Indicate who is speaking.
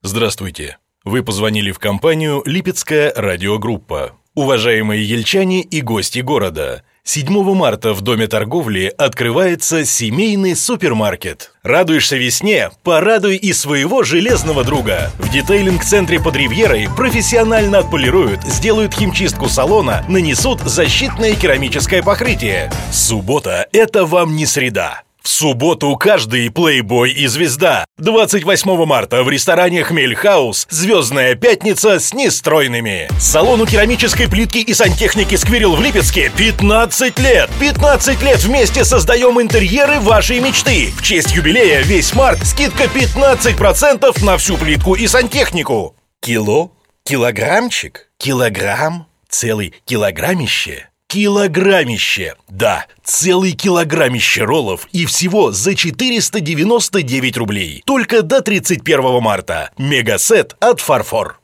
Speaker 1: Здравствуйте. Вы позвонили в компанию «Липецкая радиогруппа». Уважаемые ельчане и гости города, 7 марта в Доме торговли открывается семейный супермаркет. Радуешься весне? Порадуй и своего железного друга. В детейлинг-центре под Ривьерой профессионально отполируют, сделают химчистку салона, нанесут защитное керамическое покрытие. Суббота – это вам не среда. В субботу каждый плейбой и звезда. 28 марта в ресторане «Хмель-хаус» звездная пятница с нестройными. Салону керамической плитки и сантехники «Сквирел» в Липецке 15 лет. 15 лет вместе создаем интерьеры вашей мечты. В честь юбилея весь март скидка 15% на всю плитку и сантехнику. Кило? Килограммчик? Килограмм? Целый килограммище? Килограммище! Да, целый килограммище роллов и всего за 499 рублей. Только до 31 марта. Мегасет от Фарфор.